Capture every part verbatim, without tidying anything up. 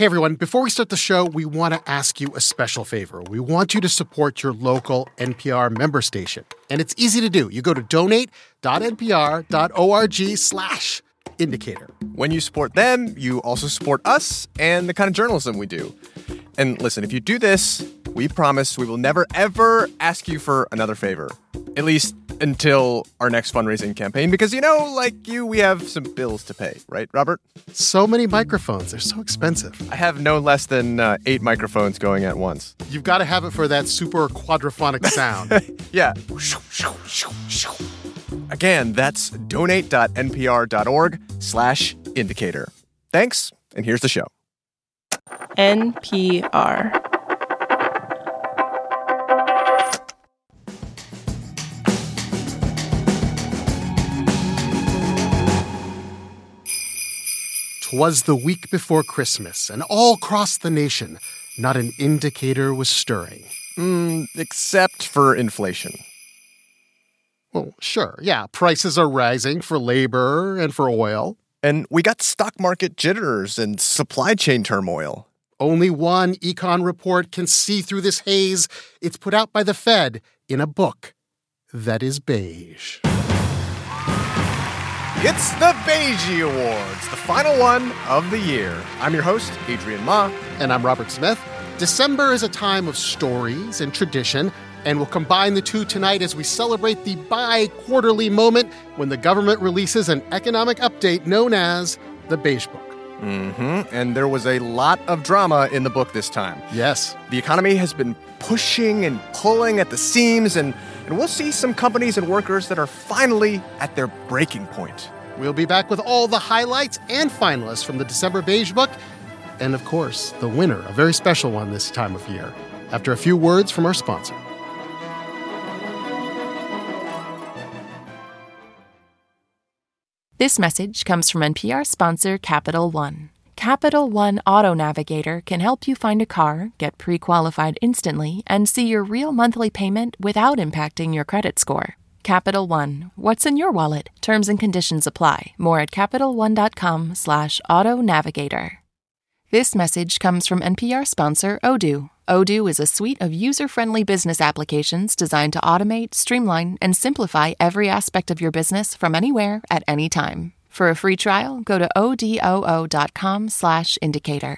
Hey, everyone. Before we start the show, we want to ask you a special favor. We want you to support your local N P R member station. And it's easy to do. You go to donate.npr.org slash indicator. When you support them, you also support us and the kind of journalism we do. And listen, if you do this, we promise we will never, ever ask you for another favor. At least until our next fundraising campaign. Because, you know, like you, we have some bills to pay. Right, Robert? So many microphones. They're so expensive. I have no less than uh, eight microphones going at once. You've got to have it for that super quadraphonic sound. Yeah. Again, that's donate.npr.org slash indicator. Thanks, and here's the show. N P R. Twas the week before Christmas, and all across the nation, not an indicator was stirring. Mm, except for inflation. Well, sure, yeah. Prices are rising for labor and for oil. And we got stock market jitters and supply chain turmoil. Only one econ report can see through this haze. It's put out by the Fed in a book that is beige. It's the Beige Awards, the final one of the year. I'm your host, Adrian Ma. And I'm Robert Smith. December is a time of stories and tradition, and we'll combine the two tonight as we celebrate the bi-quarterly moment when the government releases an economic update known as the Beige Book. Mm-hmm. And there was a lot of drama in the book this time. Yes. The economy has been pushing and pulling at the seams, and, and we'll see some companies and workers that are finally at their breaking point. We'll be back with all the highlights and finalists from the December Beige Book, and of course, the winner, a very special one this time of year, after a few words from our sponsor. This message comes from N P R sponsor Capital One. Capital One Auto Navigator can help you find a car, get pre-qualified instantly, and see your real monthly payment without impacting your credit score. Capital One, what's in your wallet? Terms and conditions apply. More at CapitalOne.com slash auto navigator. This message comes from N P R sponsor Odoo. Odoo is a suite of user-friendly business applications designed to automate, streamline, and simplify every aspect of your business from anywhere at any time. For a free trial, go to odoo.com slash indicator.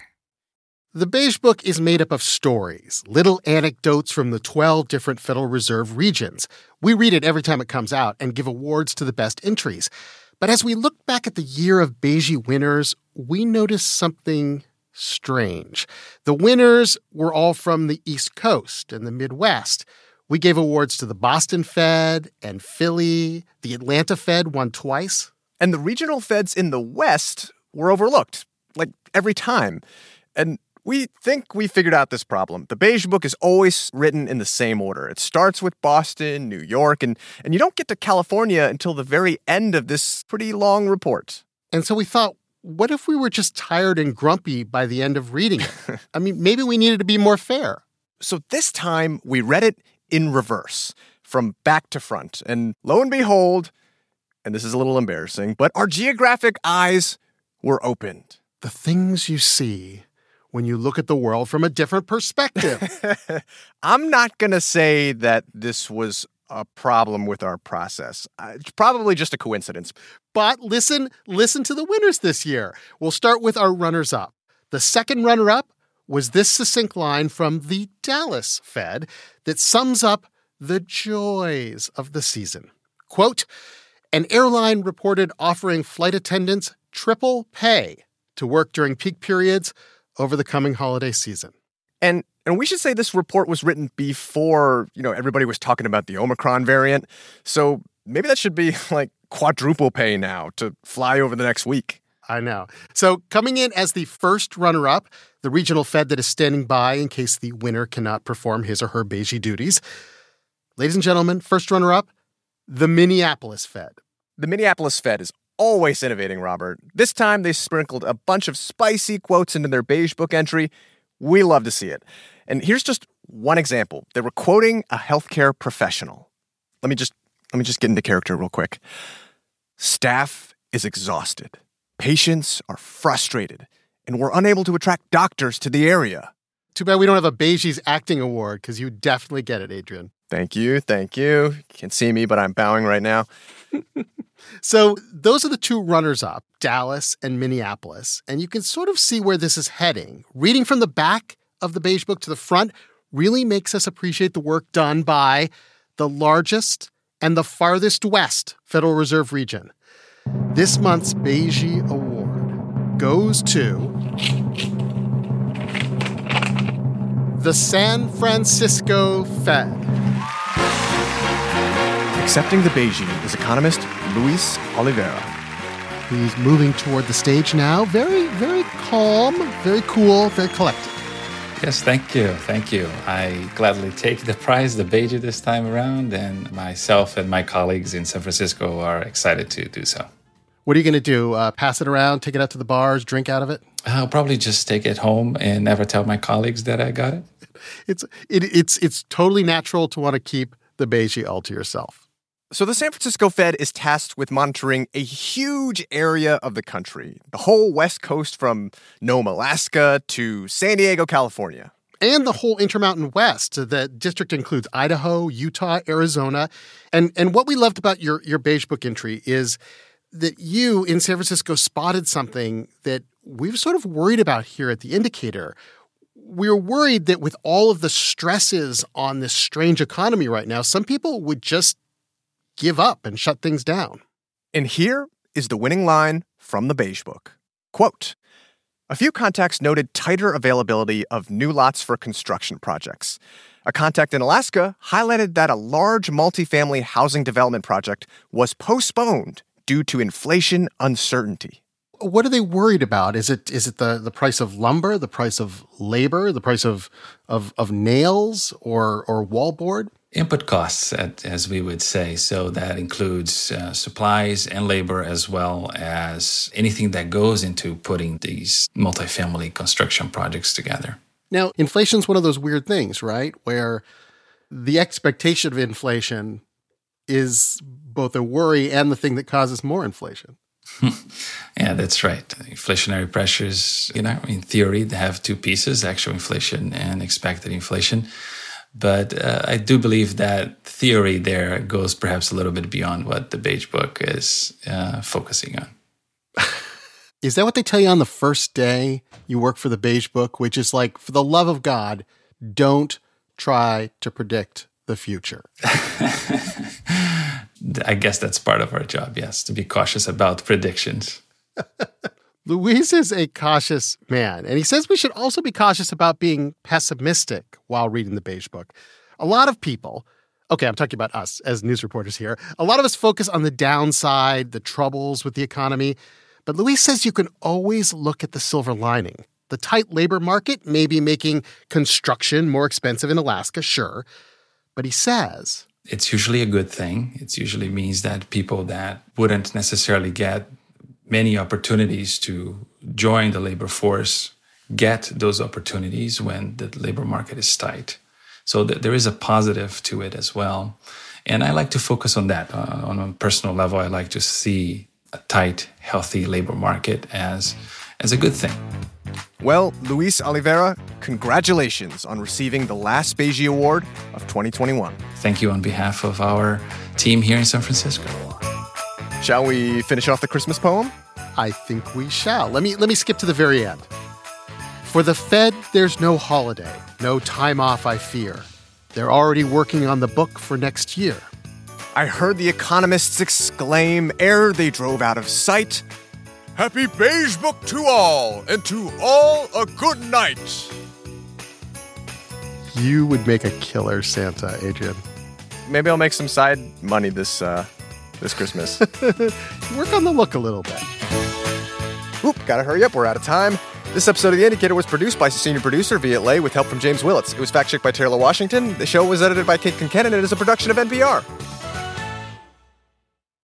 The Beige Book is made up of stories, little anecdotes from the twelve different Federal Reserve regions. We read it every time it comes out and give awards to the best entries. But as we look back at the year of Beige winners, we notice something strange. The winners were all from the East Coast and the Midwest. We gave awards to the Boston Fed and Philly. The Atlanta Fed won twice. And the regional feds in the West were overlooked, like every time. And we think we figured out this problem. The Beige Book is always written in the same order. It starts with Boston, New York, and, and you don't get to California until the very end of this pretty long report. And so we thought, what if we were just tired and grumpy by the end of reading it? I mean, maybe we needed to be more fair. So this time, we read it in reverse, from back to front. And lo and behold, and this is a little embarrassing, but our geographic eyes were opened. The things you see when you look at the world from a different perspective. I'm not going to say that this was a problem with our process. Uh, it's probably just a coincidence. But listen, listen to the winners this year. We'll start with our runners-up. The second runner-up was this succinct line from the Dallas Fed that sums up the joys of the season. Quote, an airline reported offering flight attendants triple pay to work during peak periods over the coming holiday season. And and we should say this report was written before, you know, everybody was talking about the Omicron variant. So maybe that should be like quadruple pay now to fly over the next week. I know. So coming in as the first runner-up, the regional Fed that is standing by in case the winner cannot perform his or her beige duties. Ladies and gentlemen, first runner-up, the Minneapolis Fed. The Minneapolis Fed is always innovating, Robert. This time they sprinkled a bunch of spicy quotes into their Beige Book entry. We love to see it. And here's just one example. They were quoting a healthcare professional. Let me just let me just get into character real quick. Staff is exhausted. Patients are frustrated. and we're unable to attract doctors to the area. Too bad we don't have a Beigie's acting award, because you definitely get it, Adrian. Thank you, thank you. You can't see me, but I'm bowing right now. So those are the two runners-up, Dallas and Minneapolis, and you can sort of see where this is heading. Reading from the back of the Beige Book to the front really makes us appreciate the work done by the largest and the farthest west Federal Reserve region. This month's Beigie Award goes to the San Francisco Fed. Accepting the Beigie is economist Luis Oliveira. He's moving toward the stage now. Very, very calm, very cool, very collected. Yes, thank you. Thank you. I gladly take the prize, the Beigie, this time around, and myself and my colleagues in San Francisco are excited to do so. What are you going to do? Uh, pass it around, take it out to the bars, drink out of it? I'll probably just take it home and never tell my colleagues that I got it. It's it, it's it's totally natural to want to keep the Beigie all to yourself. So the San Francisco Fed is tasked with monitoring a huge area of the country, the whole West Coast from Nome, Alaska to San Diego, California. And the whole Intermountain West. The district includes Idaho, Utah, Arizona. And and what we loved about your, your Beige Book entry is that you in San Francisco spotted something that we've sort of worried about here at The Indicator. We're worried that with all of the stresses on this strange economy right now, some people would just give up and shut things down. And here is the winning line from the Beige Book. Quote, a few contacts noted tighter availability of new lots for construction projects. A contact in Alaska highlighted that a large multifamily housing development project was postponed due to inflation uncertainty. What are they worried about? Is it is it the, the price of lumber, the price of labor, the price of of, of nails or or wallboard? Input costs, as we would say. So that includes uh, supplies and labor, as well as anything that goes into putting these multifamily construction projects together. Now, inflation's one of those weird things, right? Where the expectation of inflation is both a worry and the thing that causes more inflation. Yeah, that's right. Inflationary pressures, you know, in theory, they have two pieces, actual inflation and expected inflation. But uh, I do believe that theory there goes perhaps a little bit beyond what the Beige Book is uh, focusing on. Is that what they tell you on the first day you work for the Beige Book, which is like, for the love of God, don't try to predict the future? I guess that's part of our job, yes, to be cautious about predictions. Luis is a cautious man, and he says we should also be cautious about being pessimistic while reading the Beige Book. A lot of people, okay, I'm talking about us as news reporters here, a lot of us focus on the downside, the troubles with the economy, but Luis says you can always look at the silver lining. The tight labor market may be making construction more expensive in Alaska, sure, but he says it's usually a good thing. It usually means that people that wouldn't necessarily get many opportunities to join the labor force get those opportunities when the labor market is tight. So th- there is a positive to it as well. And I like to focus on that. Uh, on a personal level, I like to see a tight, healthy labor market as, as a good thing. Well, Luis Oliveira, congratulations on receiving the last Beigie Award of twenty twenty-one. Thank you on behalf of our team here in San Francisco. Shall we finish off the Christmas poem? I think we shall. Let me let me skip to the very end. For the Fed, there's no holiday, no time off, I fear. They're already working on the book for next year. I heard the economists exclaim ere they drove out of sight, Happy Beige Book to all, and to all a good night. You would make a killer Santa, Adrian. Maybe I'll make some side money this uh, this Christmas. Work on the look a little bit. Oop, gotta hurry up, we're out of time. This episode of The Indicator was produced by senior producer Viet Le with help from James Willits. It was fact-checked by Taylor Washington. The show was edited by Kate Conkenon and is a production of N P R.